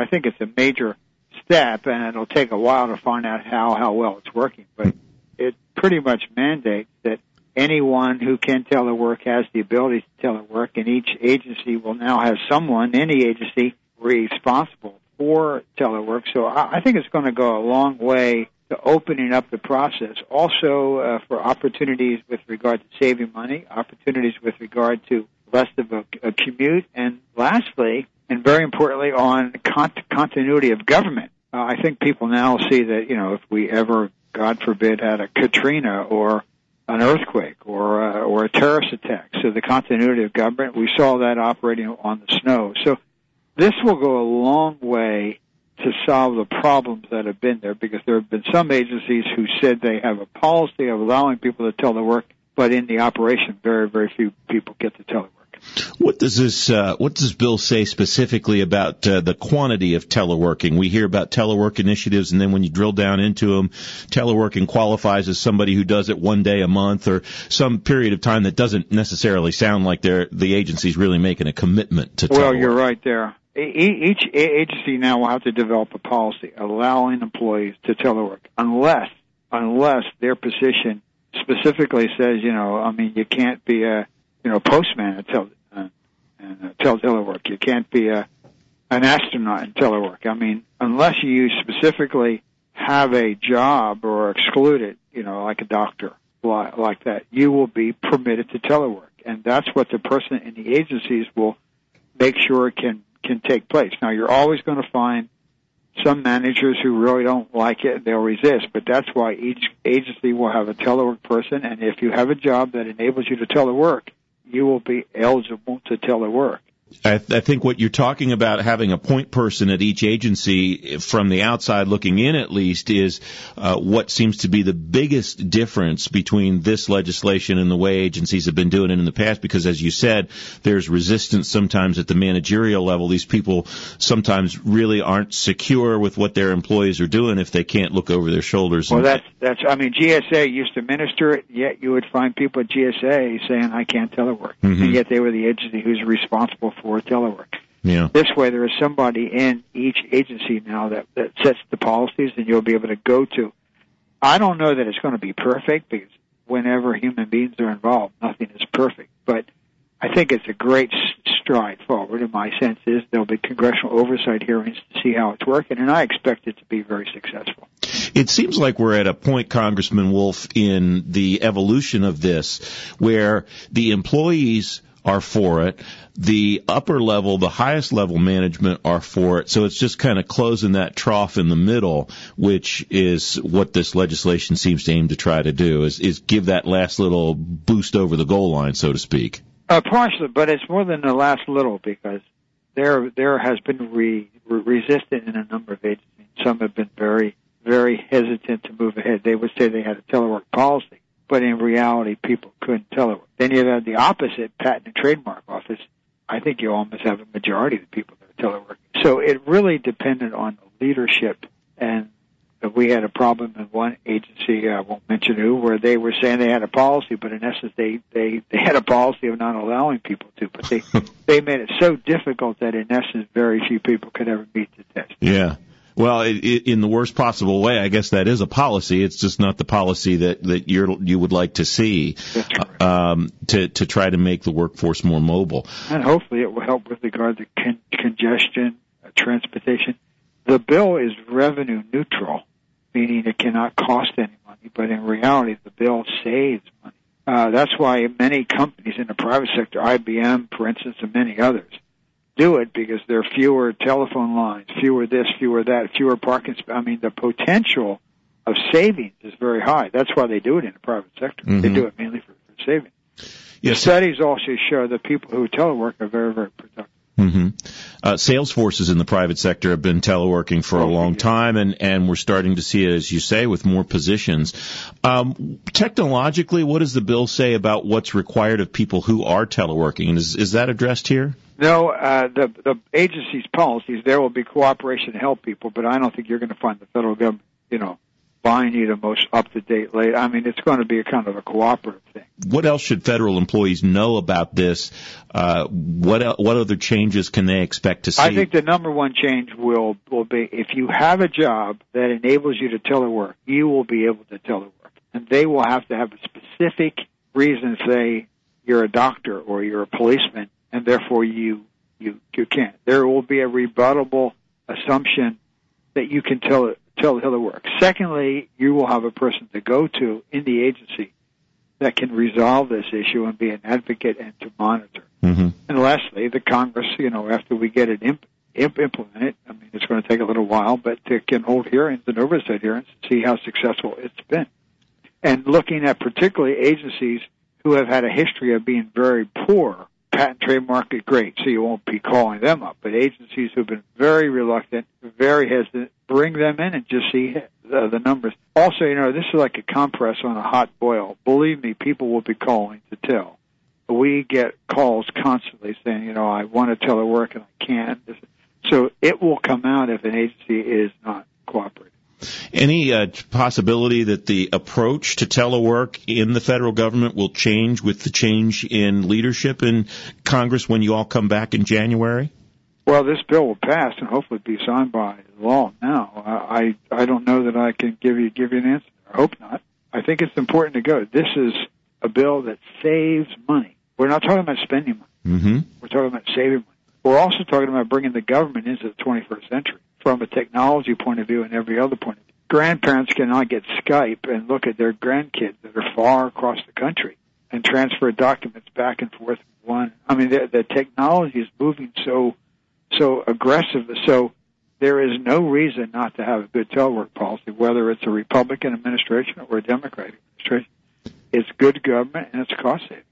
I think it's a major step, and it'll take a while to find out how well it's working. But it pretty much mandates that anyone who can telework has the ability to telework, and each agency will now have someone in the agency responsible for telework. So I think it's going to go a long way to opening up the process. Also for opportunities with regard to saving money, opportunities with regard to less of a commute, and lastly, and very importantly, on continuity of government. I think people now see that, if we ever, God forbid, had a Katrina or an earthquake or a terrorist attack, so the continuity of government, we saw that operating on the snow. So this will go a long way to solve the problems that have been there, because there have been some agencies who said they have a policy of allowing people to telework, but in the operation, very, very few people get to telework. What does this bill say specifically about the quantity of teleworking? We hear about telework initiatives, and then when you drill down into them, teleworking qualifies as somebody who does it one day a month or some period of time that doesn't necessarily sound like the agency's really making a commitment to telework. Well, you're right there. Each agency now will have to develop a policy allowing employees to telework unless their position specifically says, you can't be a postman and telework. You can't be an astronaut in telework. Unless you specifically have a job or exclude it, like a doctor, like that, you will be permitted to telework. And that's what the person in the agencies will make sure can take place. Now, you're always going to find some managers who really don't like it, they'll resist, but that's why each agency will have a telework person, and if you have a job that enables you to telework, you will be eligible to telework. I think what you're talking about, having a point person at each agency, from the outside looking in at least, is what seems to be the biggest difference between this legislation and the way agencies have been doing it in the past, because as you said, there's resistance sometimes at the managerial level. These people sometimes really aren't secure with what their employees are doing if they can't look over their shoulders. Well, GSA used to administer it, yet you would find people at GSA saying, I can't telework. Mm-hmm. And yet they were the agency who's responsible for telework. Yeah. This way, there is somebody in each agency now that sets the policies, and you'll be able to go to. I don't know that it's going to be perfect, because whenever human beings are involved, nothing is perfect. But I think it's a great stride forward, and my sense is there'll be congressional oversight hearings to see how it's working, and I expect it to be very successful. It seems like we're at a point, Congressman Wolf, in the evolution of this, where the employees are for it, the upper level, the highest level management are for it, so it's just kind of closing that trough in the middle, which is what this legislation seems to aim to try to do, is give that last little boost over the goal line, so to speak. Partially, but it's more than the last little, because there has been resistance in a number of agencies. Some have been very, very hesitant to move ahead. They would say they had a telework policy, but in reality, people couldn't telework. Then you have the opposite, Patent and Trademark Office. I think you almost have a majority of the people that are teleworking. So it really depended on the leadership, and we had a problem in one agency, I won't mention who, where they were saying they had a policy, but in essence they had a policy of not allowing people to. But they made it so difficult that in essence very few people could ever meet the test. Yeah. Well, in the worst possible way, I guess that is a policy. It's just not the policy that you would like to see. That's correct. To try to make the workforce more mobile. And hopefully it will help with regard to congestion, transportation. The bill is revenue neutral, meaning it cannot cost any money, but in reality the bill saves money. That's why many companies in the private sector, IBM, for instance, and many others, do it, because there are fewer telephone lines, fewer this, fewer that, fewer parking spots. The potential of savings is very high. That's why they do it in the private sector. Mm-hmm. They do it mainly for savings. Yes. Studies also show that people who telework are very, very productive. Mm-hmm. Salesforces in the private sector have been teleworking for a long time, and we're starting to see it, as you say, with more positions. Technologically, what does the bill say about what's required of people who are teleworking? And is that addressed here? No, the agency's policies, there will be cooperation to help people, but I don't think you're going to find the federal government, buying you the most up-to-date late. I mean, it's going to be a kind of a cooperative thing. What else should federal employees know about this? What other changes can they expect to see? I think the number one change will be if you have a job that enables you to telework, you will be able to telework. And they will have to have a specific reason, say you're a doctor or you're a policeman, and therefore you can't. There will be a rebuttable assumption that you can telework. Secondly, you will have a person to go to in the agency that can resolve this issue and be an advocate and to monitor. Mm-hmm. And lastly, the Congress, after we get it implemented, I mean, it's going to take a little while, but it can hold hearings and oversight hearings to see how successful it's been. And looking at particularly agencies who have had a history of being very poor, patent trademark is great, so you won't be calling them up. But agencies who have been very reluctant, very hesitant, bring them in and just see the numbers. Also, this is like a compress on a hot boil. Believe me, people will be calling to tell. We get calls constantly saying, I want to telework and I can't. So it will come out if an agency is not cooperating. Any possibility that the approach to telework in the federal government will change with the change in leadership in Congress when you all come back in January? Well, this bill will pass and hopefully be signed by law now. I don't know that I can give you an answer. I hope not. I think it's important to go. This is a bill that saves money. We're not talking about spending money. Mm-hmm. We're talking about saving money. We're also talking about bringing the government into the 21st century from a technology point of view and every other point of view. Grandparents cannot get Skype and look at their grandkids that are far across the country and transfer documents back and forth. I mean, the technology is moving so aggressive. So there is no reason not to have a good telework policy, whether it's a Republican administration or a Democratic administration. It's good government and it's cost saving.